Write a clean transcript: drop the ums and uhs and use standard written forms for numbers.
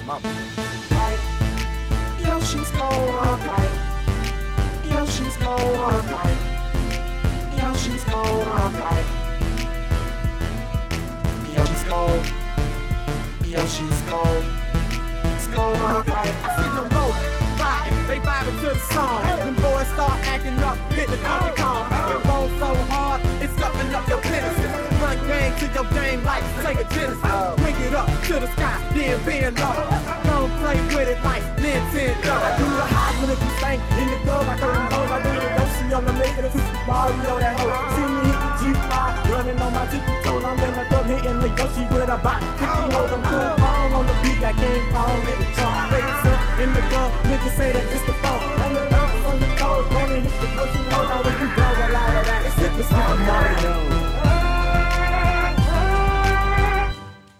mama. Yo, she's cold, alright. Yo, she's cold, alright. Yo, she's cold, alright. Yo, she's cold. Yo, she's cold. It's cold, alright. I see them both vibing, they vibing to the song. Them boys start acting up, hit the Donkey Kong. It rolls so hard, it's stuffing up your penis. Run game to your game like take a Genesis. Bring it up to the sky, then bend low. Don't play with it like Nintendo. I do the high when it can stank in the club. I throw them hoes, I do the Yoshi on the maker, the Super Mario that hoe. See me hit the G5, running on my tippy toes. I'm in the club hitting the Yoshi with a bot. 50 hoes, I'm cool, falling on the beat, I can't fall in the chart. Face up in the club, niggas say that it's the phone. On the bounce, on the toes, gonna hit the Yoshi hole. Now when you go a lot of that, it's hit the